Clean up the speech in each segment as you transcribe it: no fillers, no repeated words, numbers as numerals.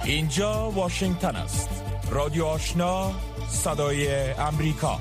اینجا واشنگتن است. رادیو آشنا، صدای امریکا.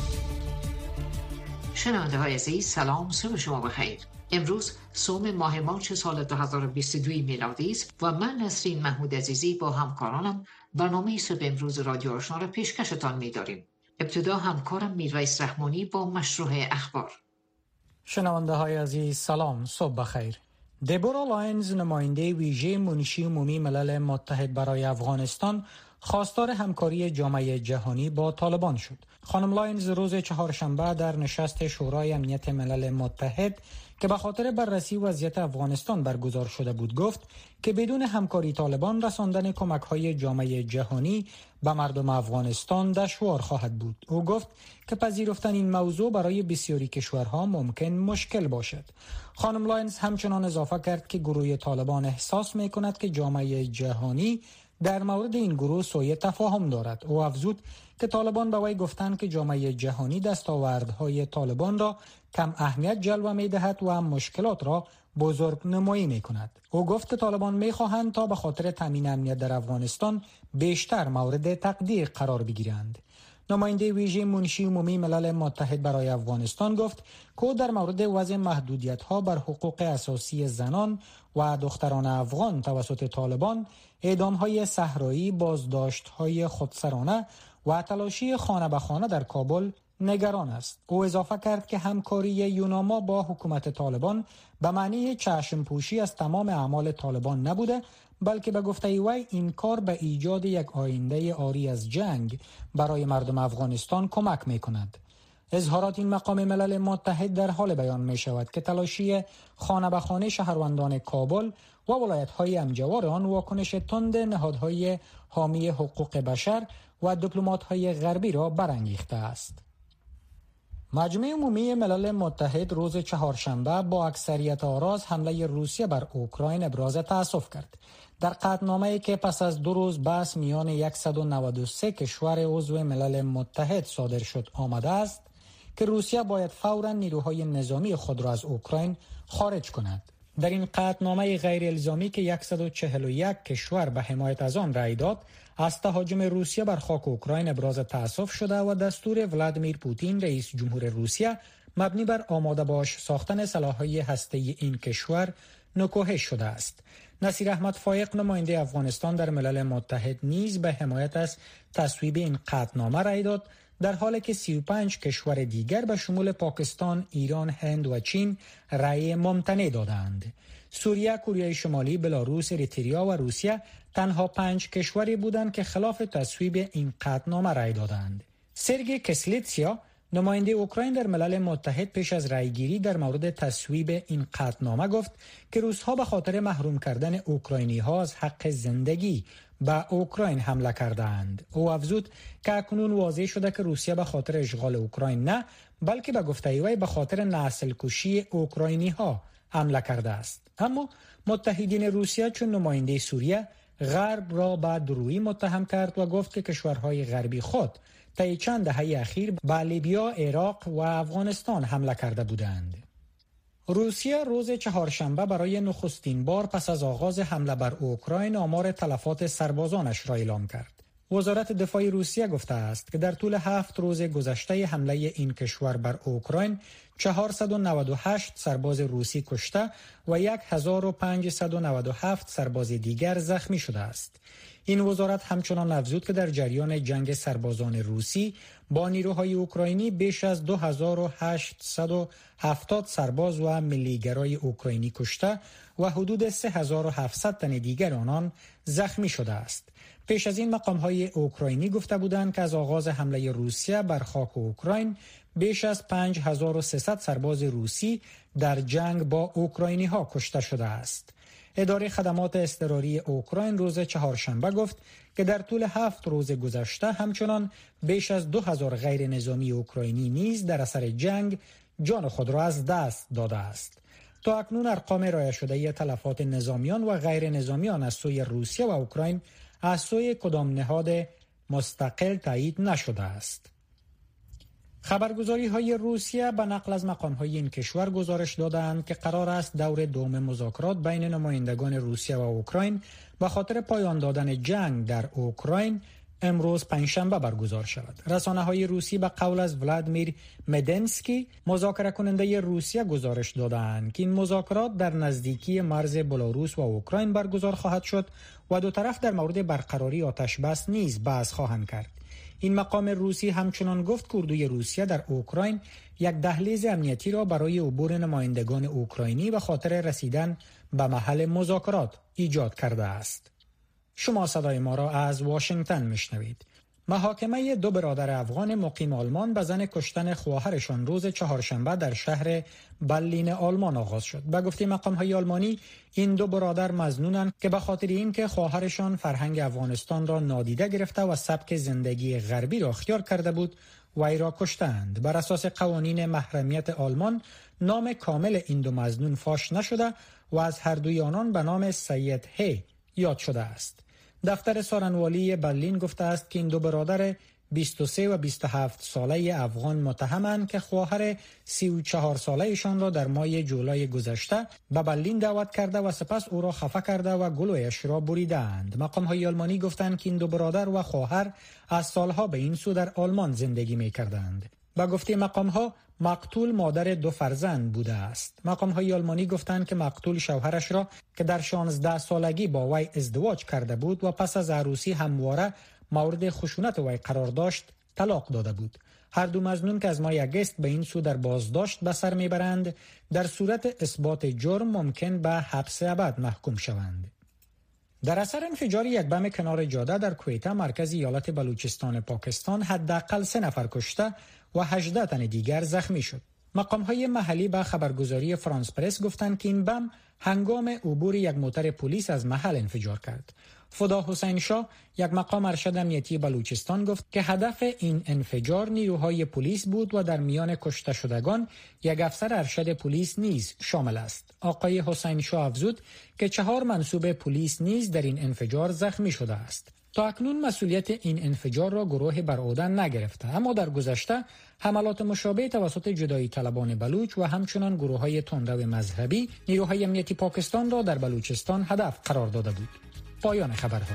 شنونده های عزیز، سلام، صبح شما بخیر. امروز سوم ماه مارس سال 2022 میلادی است و من نسرین محمود عزیزی با همکارانم برنامه صبح امروز رادیو آشنا را پیشکشتان می‌داریم. ابتدا همکارم میرویس رحمانی با مشروع اخبار. شنونده های عزیز سلام، صبح بخیر. دبورا لاینز، نماینده ویژه منشی عمومی ملل متحد برای افغانستان، خواستار همکاری جامعه جهانی با طالبان شد. خانم لاینز روز چهارشنبه در نشست شورای امنیت ملل متحد که به خاطر بررسی وضعیت افغانستان برگزار شده بود گفت که بدون همکاری طالبان رساندن کمک‌های جامعه جهانی به مردم افغانستان دشوار خواهد بود. او گفت که پذیرفتن این موضوع برای بسیاری کشورها ممکن مشکل باشد. خانم لاینز همچنان اضافه کرد که گروه طالبان احساس می‌کند که جامعه جهانی در مورد این گروه سوء تفاهم دارد. او افزود که طالبان به وی گفتند که جامعه جهانی دستاوردهای طالبان را کم اهمیت جلوه می‌دهد و مشکلات را بزرگ نمایی می‌کند. او گفت که طالبان می‌خواهند تا به خاطر تامین امنیت در افغانستان بیشتر مورد تقدیر قرار بگیرند. نماینده ویژه منشی عمومی ملل متحد برای افغانستان گفت که در مورد وضع محدودیت‌ها بر حقوق اساسی زنان و دختران افغان توسط طالبان، اعدام‌های صحرایی، بازداشت‌های خودسرانه و تلاشی خانه به خانه در کابل نگران است. او اضافه کرد که همکاری یوناما با حکومت طالبان به معنی چشم پوشی از تمام اعمال طالبان نبوده، بلکه به گفته وی این کار به ایجاد یک آینده عاری از جنگ برای مردم افغانستان کمک می‌کند. اظهارات این مقام ملل متحد در حال بیان می شود که تلاشی خانه به خانه شهروندان کابل و ولایت‌های همجوار آن واکنش تند نهادهای حامی حقوق بشر و دیپلمات‌های غربی را برانگیخته است. مجمع عمومی ملل متحد روز چهارشنبه با اکثریت آراز حمله روسیه بر اوکراین ابراز تأسف کرد. در قطعنامه‌ای که پس از 2 روز بحث میان 193 کشور عضو ملل متحد صادر شد آمده است که روسیه باید فوراً نیروهای نظامی خود را از اوکراین خارج کند. در این قطعنامه غیر الزامی که 141 کشور به حمایت از آن رأی داد، از تهاجم روسیه بر خاک اوکراین ابراز تأسف شده و دستور ولادیمیر پوتین رئیس جمهور روسیه مبنی بر آماده باش ساختن سلاح‌های هسته‌ای این کشور نکوهش شده است. نصیر احمد فایق، نماینده افغانستان در ملل متحد، نیز به حمایت از تصویب این قطعنامه رأی داد، در حالی که 35 کشور دیگر به شمول پاکستان، ایران، هند و چین رأی ممتنع دادند. سوریه، کره شمالی، بلاروس، اریتریا و روسیه تنها 5 کشوری بودند که خلاف تصویب این قطعنامه رأی دادند. سرگئی کسلیتسیا، نماینده اوکراین در ملل متحد، پیش از رأیگیری در مورد تصویب این قطعنامه گفت که روس‌ها به خاطر محروم کردن اوکراینی‌ها از حق زندگی به اوکراین حمله کردند. او افزود که اکنون واضح شده که روسیه به خاطر اشغال اوکراین نه، بلکه به گفته وی به خاطر نسل کشی اوکراینی‌ها حمله کرده است. اما متحدین روسیه چون نماینده سوریه غرب را به درویی متهم کرد و گفت که کشورهای غربی خود طی چند دهه اخیر به لیبیا، عراق و افغانستان حمله کرده بودند. روسیه روز چهارشنبه برای نخستین بار پس از آغاز حمله بر اوکراین آمار تلفات سربازانش را اعلام کرد. وزارت دفاع روسیه گفته است که در طول 7 روز گذشته حمله این کشور بر اوکراین 498 سرباز روسی کشته و 1597 سرباز دیگر زخمی شده است. این وزارت همچنان افزود که در جریان جنگ سربازان روسی با نیروهای اوکراینی بیش از 2870 سرباز و ملیگرای اوکراینی کشته و حدود 3700 تن دیگر آنان زخمی شده است. پیش از این مقام‌های اوکراینی گفته بودند که از آغاز حمله روسیه بر خاک اوکراین بیش از 5300 سرباز روسی در جنگ با اوکراینی‌ها کشته شده است. اداره خدمات اضطراری اوکراین روز چهارشنبه گفت که در طول 7 روز گذشته همچنان بیش از 2000 غیر نظامی اوکراینی نیز در اثر جنگ جان خود را از دست داده است. تا اکنون ارقام ارائه شده تلفات نظامیان و غیر نظامیان از سوی روسیه و اوکراین از سوی کدام نهاد مستقل تایید نشده است. خبرگزاری‌های روسیه به نقل از مقام‌های این کشور گزارش دادند که قرار است دور دوم مذاکرات بین نمایندگان روسیه و اوکراین به خاطر پایان دادن جنگ در اوکراین امروز پنجشنبه برگزار شود. رسانه‌های روسی به قول از ولادیمیر مدنسکی، مذاکره کننده روسیه، گزارش دادند که این مذاکرات در نزدیکی مرز بلاروس و اوکراین برگزار خواهد شد و دو طرف در مورد برقراری آتش بس نیز بحث خواهند کرد. این مقام روسی همچنان گفت که اردوی روسیه در اوکراین یک دهلیز امنیتی را برای عبور نمایندگان اوکراینی به خاطر رسیدن به محل مذاکرات ایجاد کرده است. شما صدای ما را از واشنگتن میشنوید. محاکمه دو برادر افغان مقیم آلمان به زن کشتن خواهرشان روز چهارشنبه در شهر برلین آلمان آغاز شد. به گفته مقام‌های آلمانی، این دو برادر مظنونند که به خاطر اینکه خواهرشان فرهنگ افغانستان را نادیده گرفته و سبک زندگی غربی را اختیار کرده بود، وی را کشتند. بر اساس قوانین محرمیت آلمان، نام کامل این دو مظنون فاش نشده و از هر دوی آنان به نام سید هی یاد شده است. دفتر سارنوالی برلین گفته است که این دو برادر 23 و 27 ساله افغان متهمند که خواهر 34 سالهشان را در ماه جولای گذشته به برلین دعوت کرده و سپس او را خفه کرده و گلویش را بریدند. مقام‌های آلمانی گفتند که این دو برادر و خواهر از سالها به این سو در آلمان زندگی می‌کردند. با گفته مقام‌ها، مقتول مادر دو فرزند بوده است. مقام‌های آلمانی گفتند که مقتول شوهرش را که در 16 سالگی با وی ازدواج کرده بود و پس از عروسی همواره مورد خشونت وی قرار داشت، طلاق داده بود. هر دو مظنون که از ماه اگست به این سو در بازداشت به سر میبرند، در صورت اثبات جرم ممکن به حبس ابد محکوم شوند. در اثر انفجار یک بم کنار جاده در کویتا، مرکز ایالت بلوچستان پاکستان، حداقل 3 نفر کشته و 18 تن دیگر زخمی شد. مقام‌های محلی به خبرگزاری فرانس پرس گفتند که این بم هنگام عبور یک موتر پلیس از محل انفجار کرد. فدا حسین شاه، یک مقام ارشد امنیتی بلوچستان، گفت که هدف این انفجار نیروهای پلیس بود و در میان کشته شدگان یک افسر ارشد پلیس نیز شامل است. آقای حسین شاه افزود که 4 منصوب پلیس نیز در این انفجار زخمی شده است. تا اکنون مسئولیت این انفجار را گروه بر عهده نگرفته، اما در گذشته حملات مشابه توسط جدایی طلبان بلوچ و همچنان گروه‌های تندرو مذهبی نیروهای امنیتی پاکستان را در بلوچستان هدف قرار داده بود. پایان خبرها.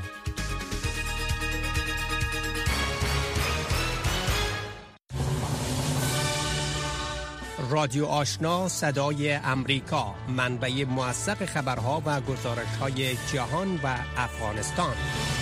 رادیو آشنا صدای امریکا، منبع موثق خبرها و گزارش‌های جهان و افغانستان.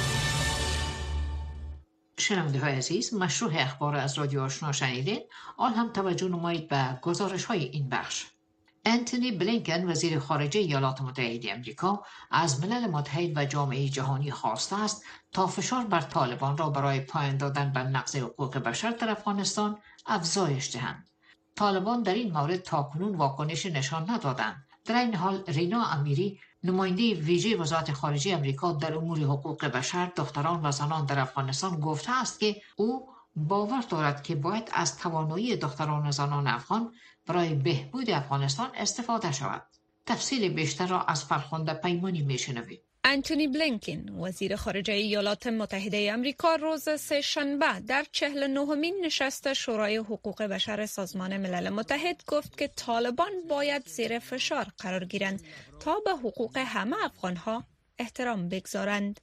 شنونده های عزیز، مشروع اخبار از رادیو آشنا شنیدین. آن هم توجه نمایید به گزارش های این بخش. انتونی بلینکن، وزیر خارجه ایالات متحده آمریکا، از ملل متحد و جامعه جهانی خواسته است تا فشار بر طالبان را برای پایان دادن به نقض حقوق بشر در افغانستان افزایش دهند. طالبان در این مورد تاکنون واکنش نشان ندادند. در این حال رینا امیری، نماینده ویژه وزارت خارجه آمریکا در امور حقوق بشر، دختران و زنان در افغانستان، گفته است که او باور دارد که باید از توانایی دختران و زنان افغان برای بهبود افغانستان استفاده شود. تفصیل بیشتر را از فرخنده پیمانی میشنوید. انتونی بلینکن، وزیر خارجه ایالات متحده آمریکا، روز سه‌شنبه در 49مین نشست شورای حقوق بشر سازمان ملل متحد گفت که طالبان باید زیر فشار قرار گیرند تا به حقوق همه افغانها احترام بگذارند.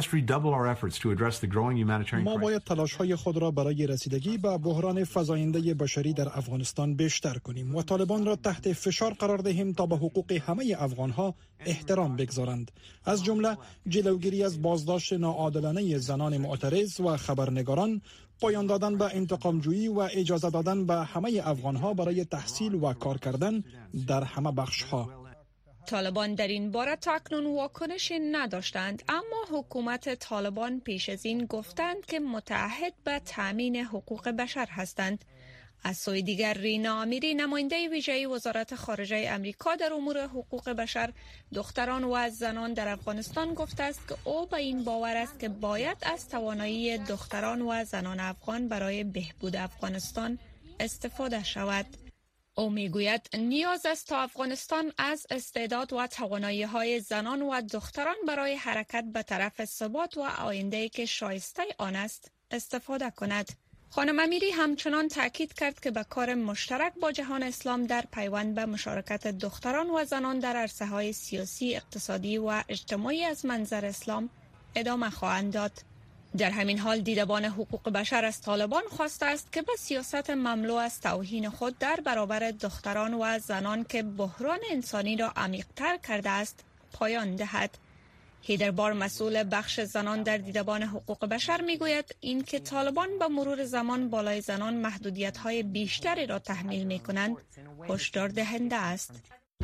ما باید تلاش‌های خود را برای رسیدگی به بحران فزاینده بشری در افغانستان بیشتر کنیم و طالبان را تحت فشار قرار دهیم تا به حقوق همه افغانها احترام بگذارند، از جمله جلوگیری از بازداشت ناعادلانه زنان معترض و خبرنگاران، پایان دادن به انتقامجویی و اجازه دادن به همه افغانها برای تحصیل و کار کردن در همه بخش‌ها. طالبان در این باره تاکنون واکنشی نداشتند، اما حکومت طالبان پیش از این گفتند که متعهد به تامین حقوق بشر هستند. از سوی دیگر رینا امیری، نماینده ویژه وزارت خارجه آمریکا در امور حقوق بشر، دختران و زنان در افغانستان، گفته است که او به این باور است که باید از توانایی دختران و زنان افغان برای بهبود افغانستان استفاده شود. او میگوید نیاز است تا افغانستان از استعداد و توانایی‌های زنان و دختران برای حرکت به طرف ثبات و آینده‌ای که شایسته آن است استفاده کند. خانم امیری همچنان تاکید کرد که به کار مشترک با جهان اسلام در پیوند به مشارکت دختران و زنان در عرصه‌های سیاسی، اقتصادی و اجتماعی از منظر اسلام ادامه خواهند داد. در همین حال دیدبان حقوق بشر از طالبان خواسته است که به سیاست مملو از توهین خود در برابر دختران و زنان که بحران انسانی را عمیق‌تر کرده است پایان دهد. هیدربار مسئول بخش زنان در دیدبان حقوق بشر میگوید اینکه طالبان با مرور زمان بالای زنان محدودیت‌های بیشتری را تحمیل می‌کنند هشدار دهنده است.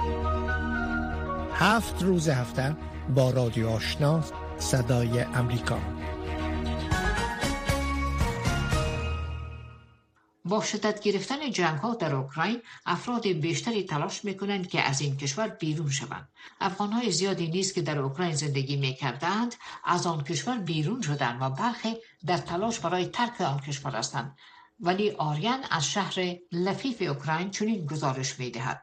7 روز هفته با رادیو آشنا صدای امریکا. با شدت گرفتن جنگ‌ها در اوکراین، افراد بیشتری تلاش می‌کنند که از این کشور بیرون شوند. افغان‌های زیادی نیز که در اوکراین زندگی می‌کردند، از آن کشور بیرون شدند و برخی در تلاش برای ترک آن کشور هستند. ولی آریان از شهر لفیف اوکراین چنین گزارش می‌دهد.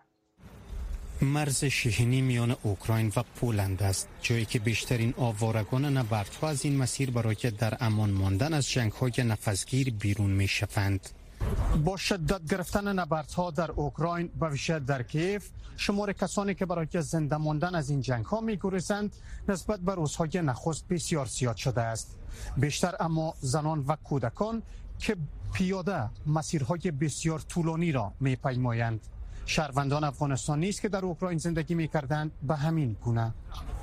مرز شیرینی میان اوکراین و پولند است، جایی که بیشترین آوارگان نبردها از این مسیر برای در امان ماندن از جنگ‌های نفسگیر بیرون می‌شوند. با شدت گرفتن نبردها در اوکراین و ویژه در کیف، شمار کسانی که برای زنده ماندن از این جنگ‌ها می‌گریزند نسبت به روزهای نخست بسیار زیاد شده است. بیشتر اما زنان و کودکان که پیاده مسیرهای بسیار طولانی را می‌پیمایند. شهروندان افغانستان نیز که در اوکراین زندگی می‌کردند به همین گونه.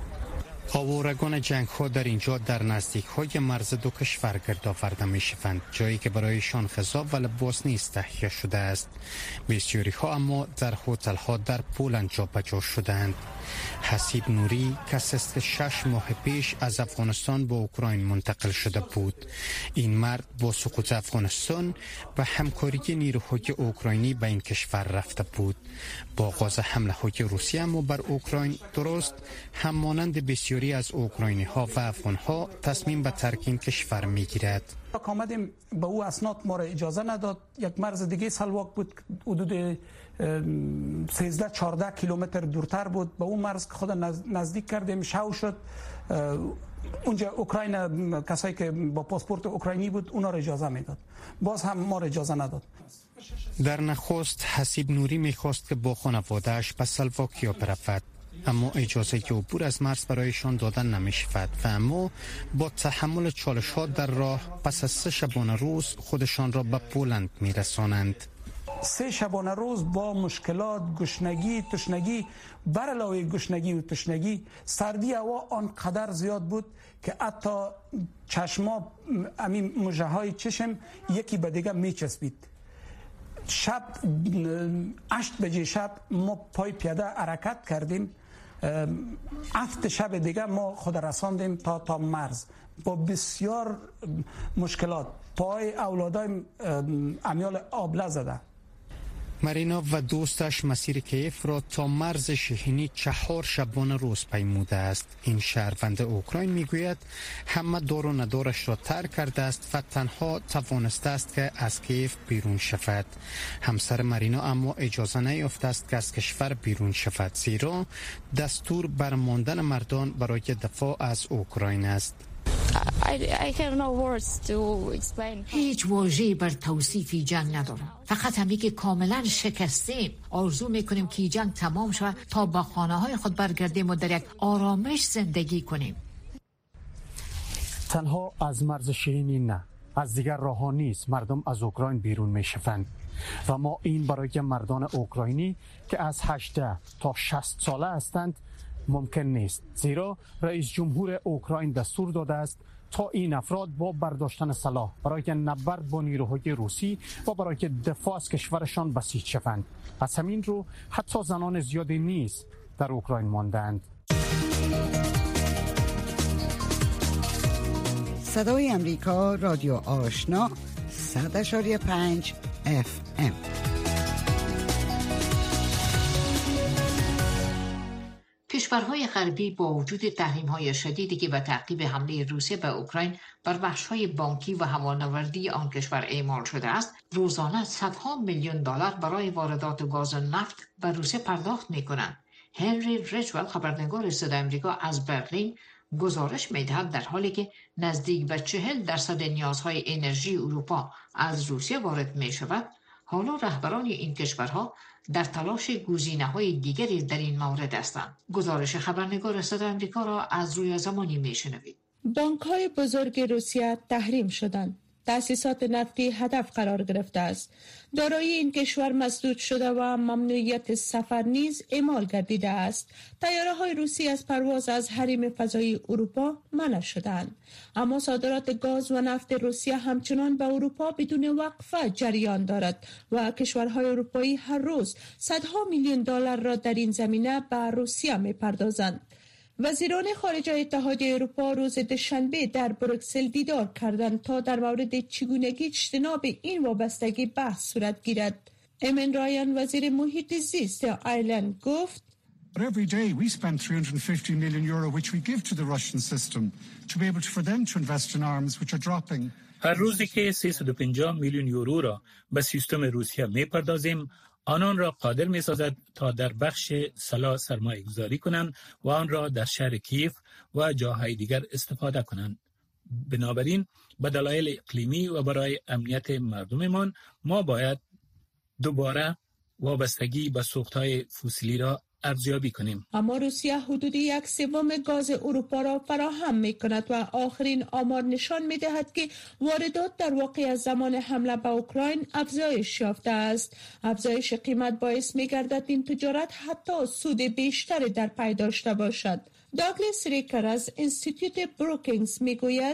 آوارگان جنگ ها در اینجا در نزدیک های مرز دو کشور گرد آورده می شوند، جایی که برایشان غذا و لباس نیز تهیه شده است. بسیاری ها اما در هتل ها در پولند جابجا شدند. حسیب نوری کسی است که 6 ماه پیش از افغانستان به اوکراین منتقل شده بود. این مرد با سقوط افغانستان و همکاری نیروهای اوکراینی به این کشور رفته بود. با آغاز حمله های روسیه اما بر اوکراین درست همانند بسیاری از اوکراینی ها و افغان ها تصمیم به ترک این کشور می گیرد. آمدیم به او اسناد ما را اجازه نداد. یک مرز دیگه سلواک بود، حدود 13-14 کیلومتر دورتر بود. به اون مرز خود نزدیک کردیم، شو شد. اونجا اوکراین کسایی که با پاسپورت اوکراینی بود اونا را اجازه میداد، باز هم ما را اجازه نداد. در نخست حسیب نوری میخواست که با خانواده‌اش به سلواکیا برود، اما اجازه که عبور از مرز برایشان دادن نمی‌شود و اما با تحمل چالش‌ها در راه پس از 3 شبانه روز خودشان را به پولند می‌رسانند. 3 شبانه روز با مشکلات، گشنگی، تشنگی، بر علاوه گشنگی و تشنگی، سردی هوا آنقدر زیاد بود که حتی چشما، همین مژه‌های چشم یکی به دیگه میچسبید. شب 8 بجه شب ما پای پیاده حرکت کردیم. 7 شب دیگه ما خود رساندیم تا مرز با بسیار مشکلات. پای اولادای امیال آبله زده. مارینا و دوستش مسیر کیف را تا مرز شیرینی 4 شبانه روز پیموده است. این شهروند اوکراین میگوید همه دار و ندارش را ترک کرده است و تنها توانسته است که از کیف بیرون شود. همسر مارینا اما اجازه نیافته است که از کشور بیرون شود، زیرا دستور بر ماندن مردان برای دفاع از اوکراین است. هیچ واژه‌ای بر توصیف جنگ ندارم، فقط همین که کاملا شکستیم. آرزو میکنیم که جنگ تمام شود تا به خانه‌های خود برگردیم و در یک آرامش زندگی کنیم. تنها از مرز شیرینی نه، از دیگر راه‌ها نیز مردم از اوکراین بیرون میشوند و ما این برای مردان اوکراینی که از 18 تا 60 ساله هستند ممکن نیست، زیرا رئیس جمهور اوکراین دستور داده است تا این افراد با برداشتن سلاح برای نبرد با نیروهای روسی و برای دفاع از کشورشان بسیج شوند. از همین رو حتی زنان زیادی نیز در اوکراین ماندند. صدای امریکا، رادیو آشنا، 100.5 FM. کشورهای غربی با وجود تحریم‌های شدیدی که به تعقیب حمله روسیه به اوکراین بر بخش‌های بانکی و هوانوردی آن کشور اعمال شده است، روزانه صدها میلیون دلار برای واردات گاز و نفت به روسیه پرداخت می‌کنند. هنری ریچول، خبرنگار صدای آمریکا از برلین، گزارش می‌دهد در حالی که نزدیک به 40% نیازهای انرژی اروپا از روسیه وارد می‌شود، حالا رهبران این کشورها در تلاش گزینه‌های دیگری در این مورد هستند. گزارش خبرنگار صدای آمریکا را از روی زمانی می‌شنوید. بانک‌های بزرگ روسیه تحریم شدند. تأسیسات نفتی هدف قرار گرفته است. دارایی این کشور مسدود شده و ممنوعیت سفر نیز اعمال گردیده است. طیاره‌های روسی از پرواز از حریم فضایی اروپا منع شدند. اما صادرات گاز و نفت روسیه همچنان به اروپا بدون وقفه جریان دارد و کشورهای اروپایی هر روز صدها میلیون دلار را در این زمینه به روسیه می‌پردازند. وزیران خارجه اتحادیه اروپا روز دوشنبه در بروکسل دیدار کردند تا در مورد چگونگی اجتناب این وابستگی بحث صورت گیرد. امن رایان وزیر محیط زیست ایرلند گفت: But every day we spend 350 million euro which we give to the Russian system to be able for them to invest in arms which are dropping. هر روزی که 350 میلیون یورو را به سیستم روسیه می‌پردازیم، آنان را قادر می‌سازد تا در بخش سلاح سرمایه گذاری کنند و آن را در شهر کیف و جاهای دیگر استفاده کنند. بنابراین به دلایل اقلیمی و برای امنیت مردممان ما باید دوباره وابستگی به سوخت‌های فسیلی را ارزیابی کنیم. اما روسیه حدود 1/3 گاز اروپا را فراهم می کند و آخرین آمار نشان می دهد که واردات در واقع از زمان حمله به اوکراین افزایش یافته است. افزایش قیمت باعث می گردد این تجارت حتی سود بیشتری در پی داشته باشد. داگلاس ریکر از انستیتوت بروکینگز می گوید: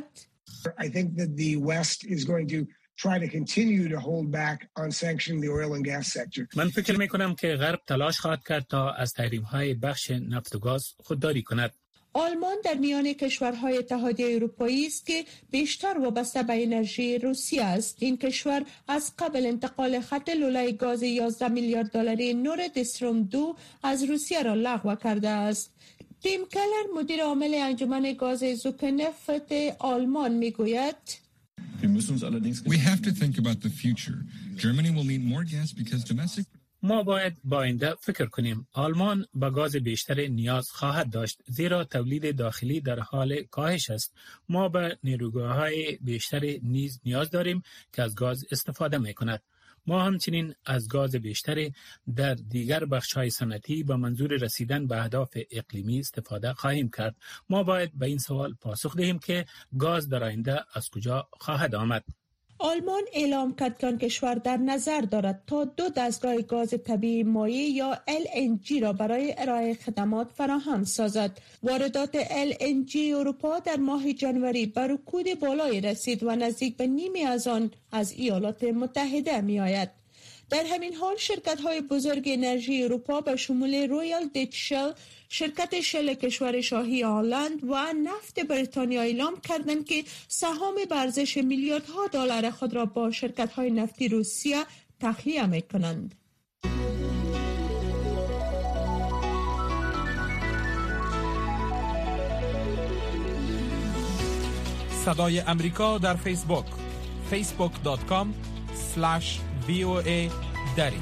I think that the West is going to try to continue to hold back on sanctioning the oil and gas sector. من فکر می کنم که غرب تلاش خواهد کرد تا از تحریم‌های بخش نفت و گاز خودداری کند. آلمان در میان کشورهای اتحادیه اروپایی است که بیشتر وابسته به انرژی روسیه است. این کشور از قبل انتقال خط لوله گاز 11 میلیارد دلاری نورد استروم 2 از روسیه را لغو کرده است. تیم کلر مدیر عامل انجمن گاز زوکنفت آلمان میگوید: We have to think about the future. Germany will need more gas because domestic. ما باید با آینده فکر کنیم. آلمان با گاز بیشتر نیاز خواهد داشت زیرا تولید داخلی در حال کاهش است. ما به نیروگاه‌های بیشتر نیز نیاز داریم که از گاز استفاده می‌کند. ما همچنین از گاز بیشتر در دیگر بخش‌های صنعتی با منظور رسیدن به اهداف اقلیمی استفاده خواهیم کرد. ما باید به این سوال پاسخ دهیم که گاز در آینده از کجا خواهد آمد. آلمان اعلام کرد که آن کشور در نظر دارد تا 2 دستگاه گاز طبیعی مایع یا LNG را برای ارائه خدمات فراهم سازد. واردات LNG اروپا در ماه جنوری به رکود بالایی رسید و نزدیک به نیمی از آن از ایالات متحده می آید. در همین حال شرکت‌های بزرگ انرژی اروپا به شمول رویال دیچ شل، شرکت شل کشور شاهی هلند و نفت بریتانیا اعلام کردند که سهام به ارزش میلیاردها دلار خود را با شرکت‌های نفتی روسیه تخلیه می‌کنند. صدای امریکا در فیسبوک facebook.com/VOA دری.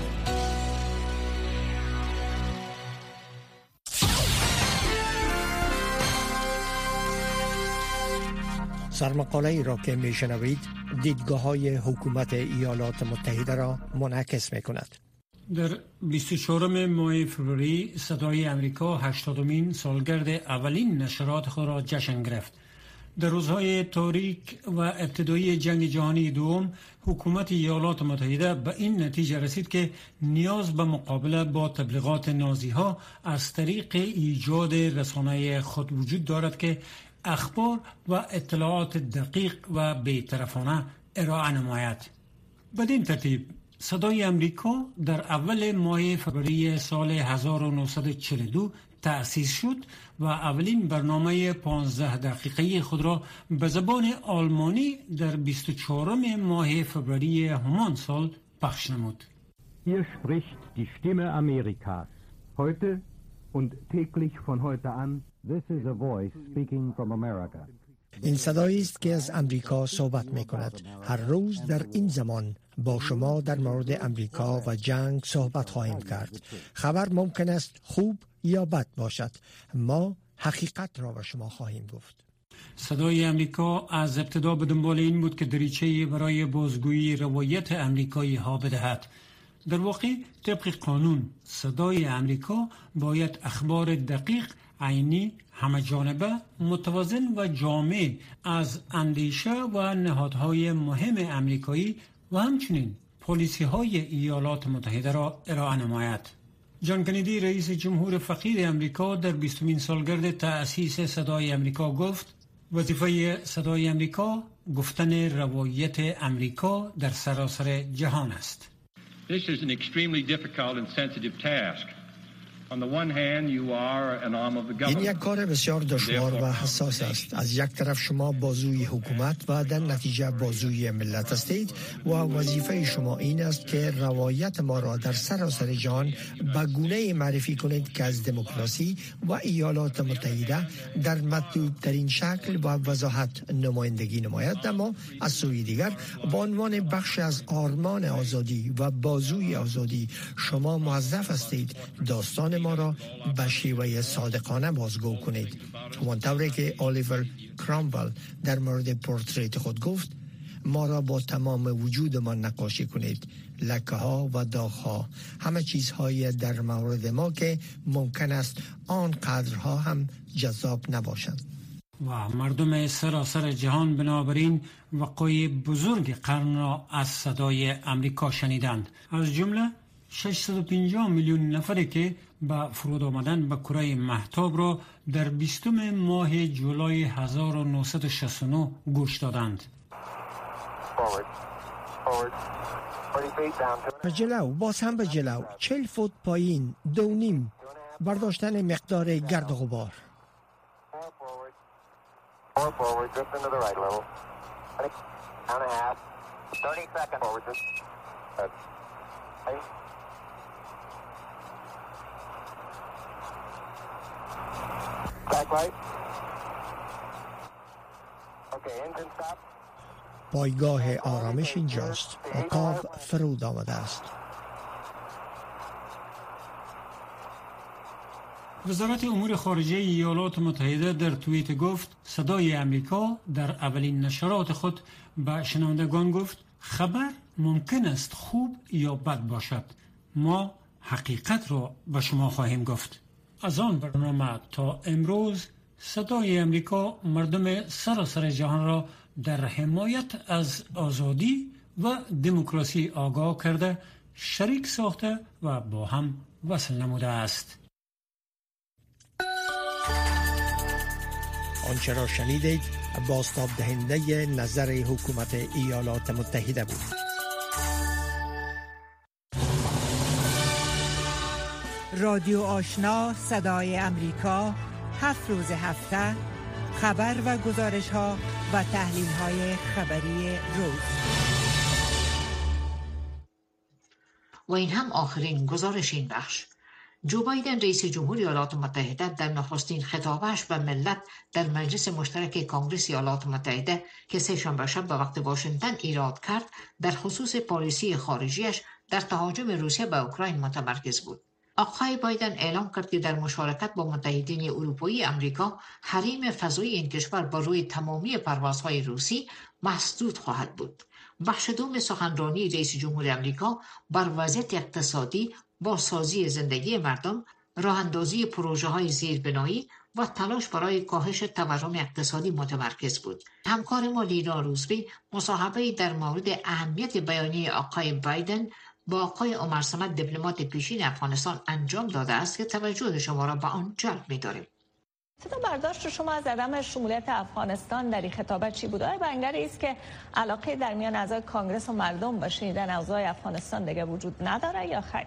سرمقاله ای را که می شنوید دیدگاه های حکومت ایالات متحده را منعکس می کند. در 24 ماه فوریه صدای امریکا 80مین سالگرد اولین نشرات خود را جشن گرفت. در روزهای تاریک و ابتدایی جنگ جهانی دوم حکومت ایالات متحده به این نتیجه رسید که نیاز به مقابله با تبلیغات نازی ها از طریق ایجاد رسانه خود وجود دارد که اخبار و اطلاعات دقیق و بی‌طرفانه ارائه نماید. بدین ترتیب صدای امریکا در اول ماه فوریه سال 1942 تأسیس شد و اولین برنامه 15 دقیقه‌ای خود را به زبان آلمانی در 24 ماه فوریه همان سال پخش نمود. Hier spricht die Stimme Amerikas. Heute und täglich von heute an, this is a voice speaking from America. این صدایی است که از امریکا صحبت می کند. هر روز در این زمان با شما در مورد امریکا و جنگ صحبت خواهیم کرد. خبر ممکن است خوب یا بد باشد. ما حقیقت را به شما خواهیم گفت. صدای امریکا از ابتدا به دنبال این بود که دریچه برای بازگویی روایت امریکایی ها بدهد. در واقع طبق قانون صدای امریکا باید اخبار دقیق، عینی، همه‌جانبه، متوازن و جامع از اندیشه و نهادهای مهم امریکایی و همچنین پالیسی های ایالات متحده را ارائه نماید. جان کندی رئیس جمهور فقیر امریکا در 20مین سالگرد تأسیس صدای امریکا گفت وظیفه صدای امریکا گفتن روایت امریکا در سراسر جهان است. This is an extremely difficult and sensitive task. این یک کار بسیار دشوار و حساس است. از یک طرف شما بازوی حکومت و در نتیجه بازوی ملت هستید و وظیفه شما این است که روایت ما را در سراسر جهان به گونه‌ای معرفی کنید که از دموکراسی و ایالات متحده در مطلوب‌ترین شکل و وضاحت نمایندگی نماید، اما از سوی دیگر به عنوان بخش از آرمان آزادی و بازوی آزادی شما موظف هستید داستان ما را به شیوه صادقانه بازگو کنید. همانطوری که الیور کرامول در مورد پورتریت خود گفت، ما را با تمام وجودمان نقاشی کنید، لکه ها و داغ ها، همه چیزهای در مورد ما که ممکن است آنقدرها هم جذاب نباشند. و مردم سراسر جهان بنابراین وقایع بزرگ قرن را از صدای امریکا شنیدند، از جمله 650 میلیون نفری که به فرود آمدن به کره مهتاب را در 20 ماه جولای 1969 گوش دادند. به جلو، باز هم به جلو، 40 فوت پایین، 2.5 برداشتن مقدار گرد و غبار. پایگاه آرامش اینجاست. عقاب فرود آمده است. وزارت امور خارجه ایالات متحده در توییت گفت صدای امریکا در اولین نشرات خود به شنوندگان گفت خبر ممکن است خوب یا بد باشد، ما حقیقت را به شما خواهیم گفت. از آن برنامه تا امروز صدای امریکا مردم سراسر جهان را در حمایت از آزادی و دموکراسی آگاه کرده، شریک ساخته و با هم وصل نموده است. آنچه را شنیدید بازتاب دهنده نظر حکومت ایالات متحده بود. رادیو آشنا صدای امریکا 7 روز هفته خبر و گزارش ها و تحلیل های خبری روز. و این هم آخرین گزارش این بخش. جو بایدن رئیس جمهور ایالات متحده در نخستین خطابش به ملت در مجلس مشترک کنگره ایالات متحده که سه‌شنبه شب به وقت واشنگتن ایراد کرد، در خصوص پالیسی خارجیش در تهاجم روسیه به اوکراین متمرکز بود. آقای بایدن اعلام کرد که در مشارکت با متحدین اروپایی امریکا حریم فضایی این کشور با روی تمامی پروازهای روسی مسدود خواهد بود. بخش دوم سخنرانی رئیس جمهور امریکا بر وضعیت اقتصادی، بازسازی زندگی مردم، راه‌اندازی پروژه‌های زیربنایی و تلاش برای کاهش تورم اقتصادی متمرکز بود. همکار ما لینا روزبی مصاحبه‌ای در مورد اهمیت بیانیه آقای بایدن با آقای عمر صمد دیپلمات پیشین افغانستان انجام داده است که توجه شما را به آن جلب می‌داریم. صدا برداشت شما از عدم شمولیت افغانستان در این خطابت چی بود؟ آیا بنگری است که علاقه در میان اعضای کانگرس و مردم به شنیدن اوضاع افغانستان دیگه وجود نداره یا خیر؟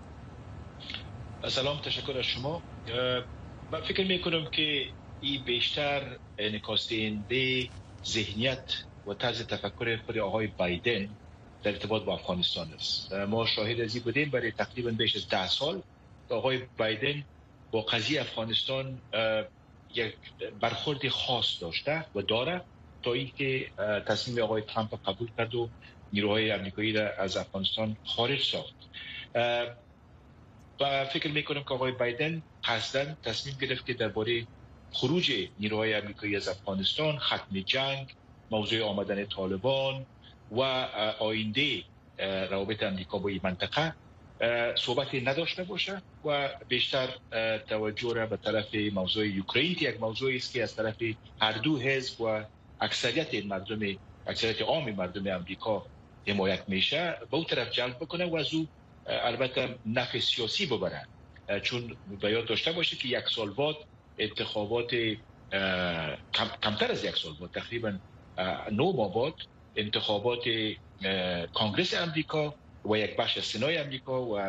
سلام، تشکر از شما. من فکر میکنم که این بیشتر انعکاس دهنده ذهنیت و طرز تفکر خود آقای بایدن در ارتباط با افغانستان است. ما شاهد از این بودیم برای تقریبا بیش از 10 سال آقای بایدن با قضیه افغانستان یک برخورد خاص داشته و داره تا اینکه تصمیم آقای ترامپ قبول کرد و نیروهای آمریکایی را از افغانستان خارج ساخت. و فکر میکنم که آقای بایدن قصداً تصمیم گرفت که درباره خروج نیروهای آمریکایی از افغانستان، ختم جنگ، موضوع آمدن طالبان و آینده روابط آمریکا با این منطقه صحبت نداشته باشه و بیشتر توجه را به طرف موضوع اوکراین که یک موضوعی است که از طرف هر دو حزب و اکثریت عام مردم آمریکا حمایت میشه به اون طرف جلب بکنه و از او البته نفع سیاسی ببره، چون به یاد داشته باشه که یک سال بعد انتخابات کمتر از یک سال بعد تقریبا 9 ماه بعد انتخابات کنگرس آمریکا و یک بخش از سنای آمریکا و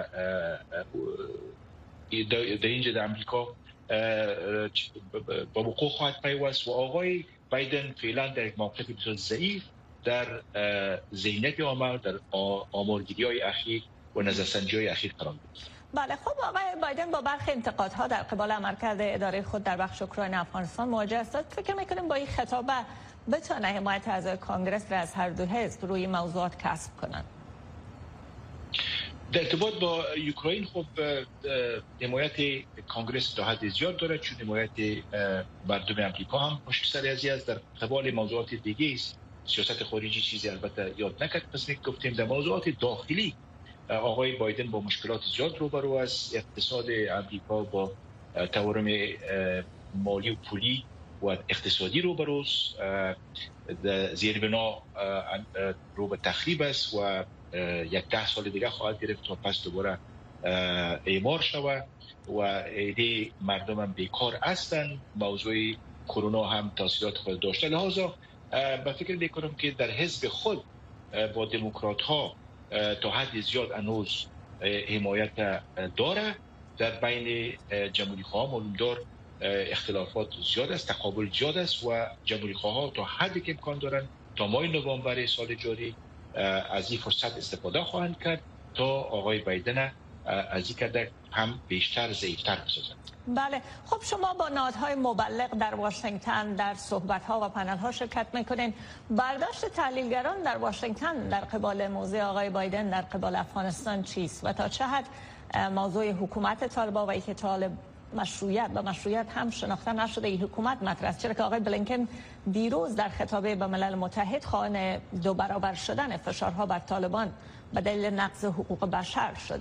در اینجا در آمریکا با وقوع خواهد پیوست و آقای بایدن فعلا در یک موقف بسیار ضعیف در ذهنیت عامه، در آمارگیری‌های اخیر و نظرسنجی‌های اخیر قرار گرفت. بله، خب آقای بایدن با برخی انتقادها در قبال عملکرد اداره خود در بخش اوکراین افغانستان مواجه است. فکر می‌کنیم با این خطاب بتونه حمایت اعضای کانگرس را از هر دو حزب روی موضوعات کسب کنند؟ در ارتباط با اوکراین خب حمایت کانگرس تا حد زیاد داره، چون حمایت مردم آمریکا هم پشت سر ازی است. در قبال موضوعات دیگه است سیاست خارجی چیزی البته یاد نکرد، پس گفتیم در موضوعات داخلی آقای بایدن با مشکلات زیاد روبرو است. اقتصاد آمریکا با تورم مالی و پولی و اقتصادی روبروست، زیربنا رو به تخریب است و یک 10 سال دیگه خواهد گرفت تا پس دوباره اعمار شود و ایده مردم هم بیکار هستند. موضوع کرونا هم تاثیرات خود داشته، لحاظا به فکر میکنم که در حزب خود با دموکرات ها تا حد زیاد هنوز حمایت داره. در بین جمهوری خواه معلوم دار اختلافات زیاد است، تقابل زیاد است و جمهوری خواه تا حدی که امکان دارن تا ماه نوامبر سال جاری از این فرصت استفاده خواهند کرد تا آقای بایدن از این کدک هم بیشتر ضعیفتر بسازند. بله، خب شما با نهادهای مبلغ در واشنگتن در صحبت‌ها و پنل‌ها شرکت می‌کنین. برداشت تحلیلگران در واشنگتن در قبال موضوع آقای بایدن در قبال افغانستان چیست و تا چه حد موضوع حکومت طالبان و اینکه طالب مشروعیت هم شناخته نشده این حکومت مطرح است، چرا که آقای بلینکن دیروز در خطابه به ملل متحد خواهان 2 برابر شدن فشارها بر طالبان به دلیل نقض حقوق بشر شده؟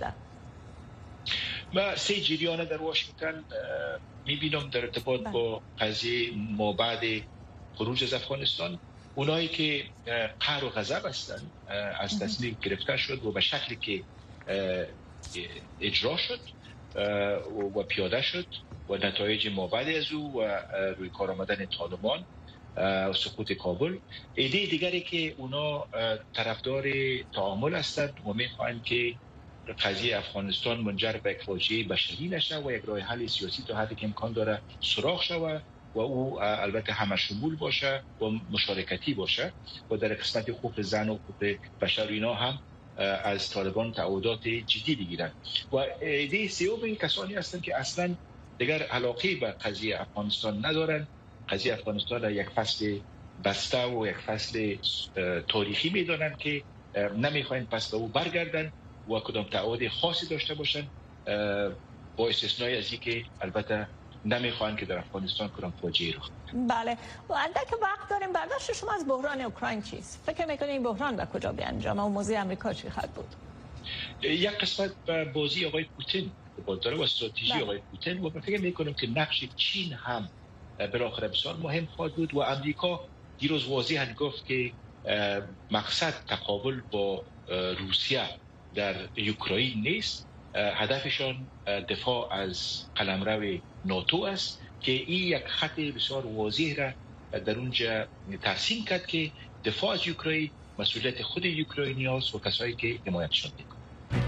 و 3 جریان در واشنگتن میبینم در ارتباط با قضیه مابعد خروج از افغانستان، اونایی که قهر و غضب هستند از تصمیم گرفته شد و به شکلی که اجرا شد و پیاده شد و نتایج مابعد از او و روی کار آمدن طالبان و سقوط کابل، ایده دیگری که اونا طرفدار تعامل هستند و میخواهند که قضیه افغانستان منجر به یک فاجعه بشری نشه و یک راه حل سیاسی تا حدی که امکان داره سراغ شود و او البته همشمول باشه و مشارکتی باشه و در قسمت حقوق زن و حقوق بشر اینا هم از طالبان تعهدات جدی بگیرن. و ایده سوم این کسانی هستند که اصلا دیگر علاقه به قضیه افغانستان ندارن، قضیه افغانستان را یک فصل بسته و یک فصل تاریخی میدانن که نمیخواین پس به او برگردن و کدام تعهد خاصی داشته باشن، با استثنای از اینکه البته نمیخوان که در افغانستان کدام فاجعه‌ای رخ بده. بله، و اندک وقت داریم. برداشت شما از بحران اوکراین چیست؟ فکر میکنید این بحران به کجا بیانجامه و موضوع آمریکا چی خواهد بود؟ یک قسمت بازی آقای پوتین داره و استراتژی آقای پوتین و فکر میکنم که نقش چین هم بالاخره بسیار مهم خواهد بود و آمریکا دیروز واضحاً گفت که مقصد تقابل با روسیه در اوکراین نیست، هدفشان دفاع از قلمرو ناتو است که این یک خط بسیار واضح را در اونجا ترسیم کرد که دفاع از اوکراین مسئولیت خود اوکراینی هاست و کسایی که حمایتشان میکنند.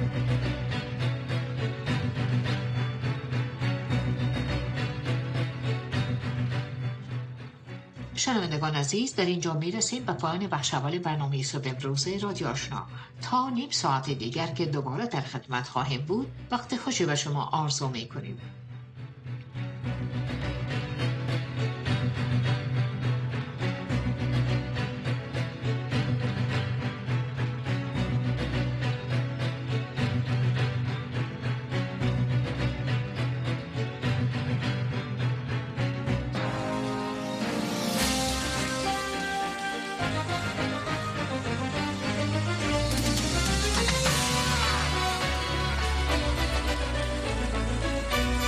شنوندگان عزیز، در اینجا میرسیم به پایان بخش اول برنامه صبح امروز رادیو آشنا. تا نیم ساعت دیگر که دوباره در خدمت خواهیم بود، وقت خوشی به شما آرزو میکنیم.